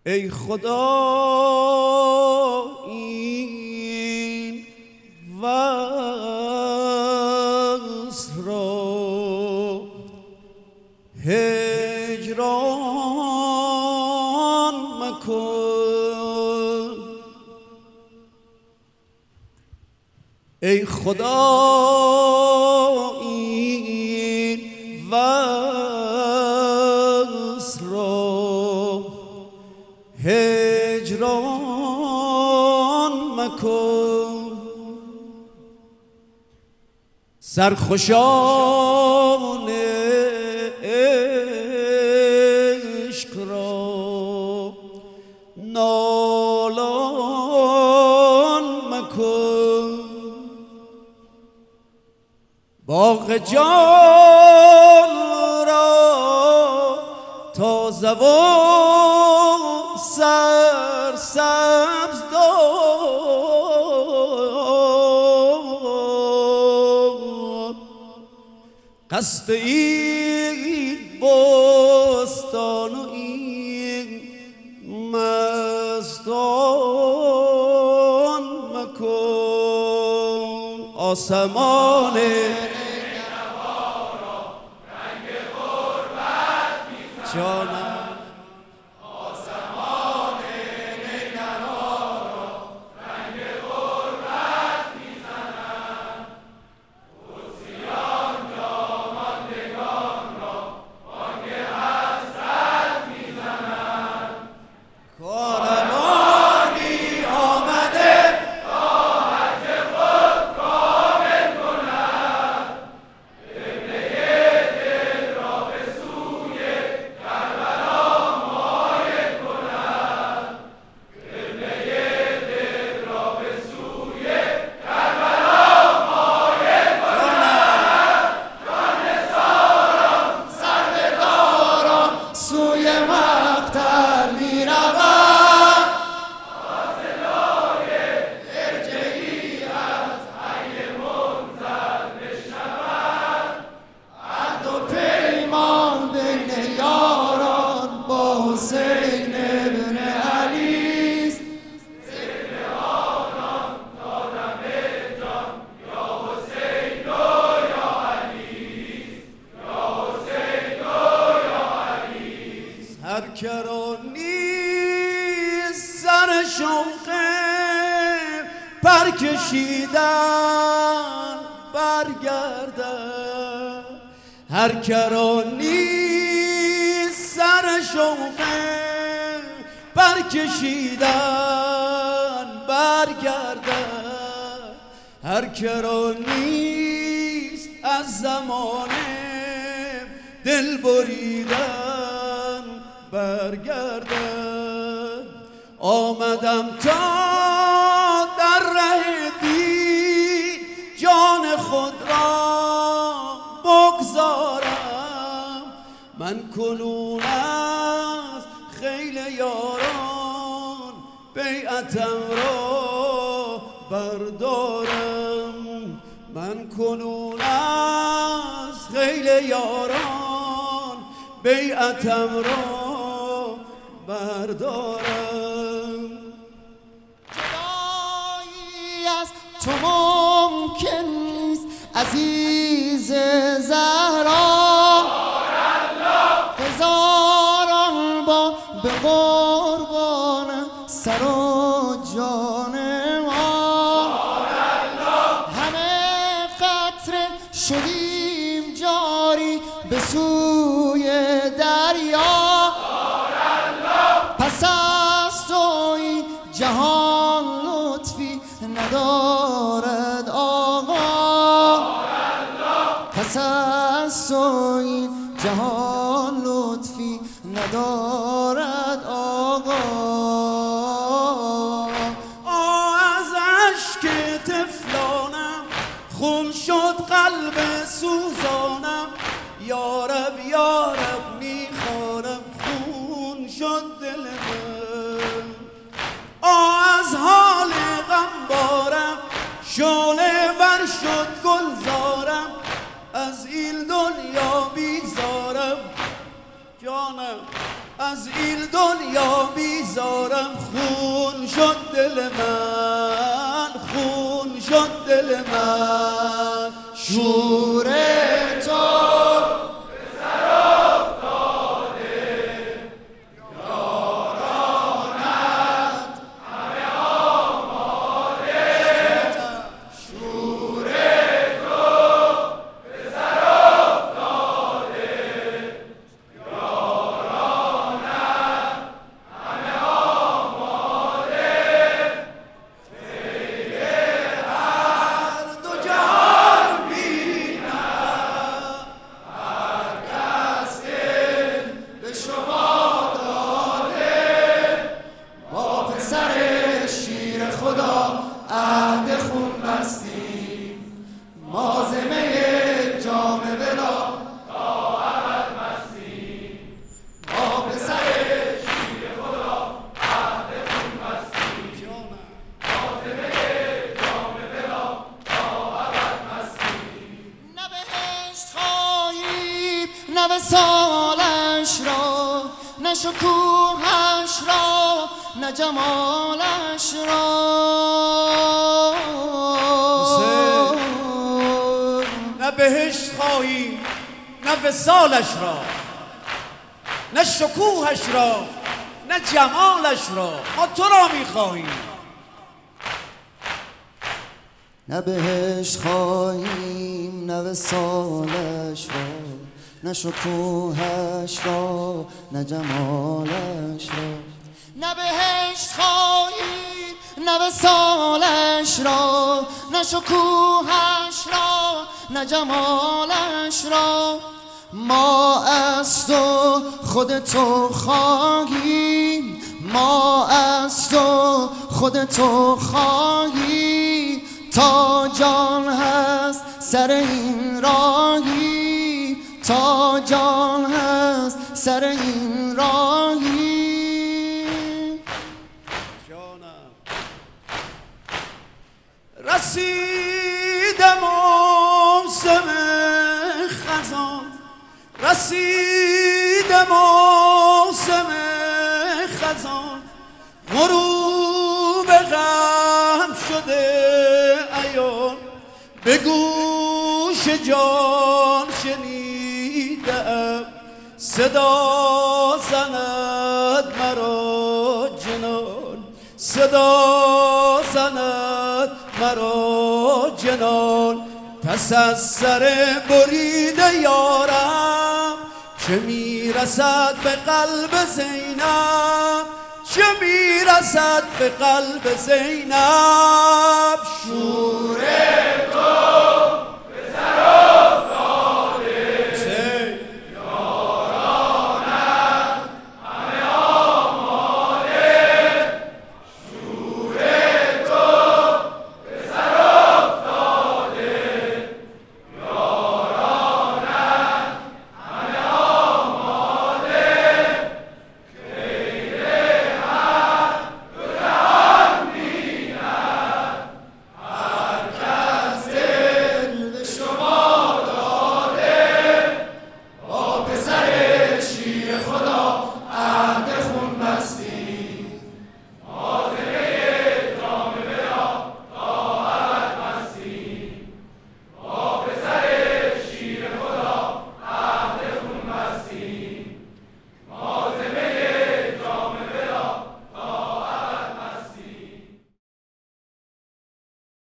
ای خدا این وصل را هجران مکن. ای خدا این وصل را هجران مکن. سرخوشان عشق را نالان مکن. باغ جان را تازه و سرسبز دار. قصد این بستان و این مستان مکن. آسمان جانم آسمان نیلرا را رنگ غربت میزنند. قدسیان جاماندگان را بانگ حسرت میزنند. کاروانی آمده تا حج خود کامل کند. قبله دل را به سوی حسین ابن علی است. ذکر آنان تا دم جان یا حسین و یا علی است. یا حسین و یا علی است. هر کرانی سر شوق برکشیدن برگردد. هر کرانی سر شوق برکشیدن برگردد. هر کرانیست از زمانه دل بریدن برگردد. آمدم تا در ره دین جان خود را بگذارم. من کنون از خیل یاران بیعتم را بردارم. من کنون از خیل یاران بیعتم را بردارم. جدایی از تو ممکن نیست عزیز زهرا. هزاران با به قربان سر و جان ما. همه قطره شدیم جاری به سوی دریا. پس از تو این جهان لطفی ندارد آقا. پس از تو این جهان لطفی ندارد آقا. از اشک طفلانم خون شد قلب سوزانم. یارب یارب میخوانم خون شد دل من. از حال غم بارم شعله ور شد گلزارم. از این دنیا بیزارم جانم از این دنیا بیزارم، خون شد دل من، خون شد دل من. شور تو عهد خون بستیم، ما زمه جام بلا تا ابد مستیم. ما پسر شیر خدا عهد خون بستیم، ما زمه جام بلا تا ابد مستیم. نه بهشت خواهیم نه وصالش را، نه شکوهش را نه جمالش را. نه بهشت خواهی نه وصالش را، نه شکوهش را نه جمالش را، ما تو را میخواهیم. نه بهشت خواهیم نه وصالش را، نه شکوهش را نه جمالش را. نه بهشت خواهیم نه وصالش را، نه شکوهش را نه جمالش را. ما از تو خود تو خواهیم، ما از تو خود تو خواهیم. تا جان هست سر این راهی، تا جان هست سر این راهی. رسید موسم خزان، رسید موسم خزان. غروب غم شده عیان، به گوش جان شنیدم صدا زند مرا جنان، صدا زند مرا جنان. پس از سر برید یارم چه میرسد به قلب زینب، چه میرسد به قلب زینب. شور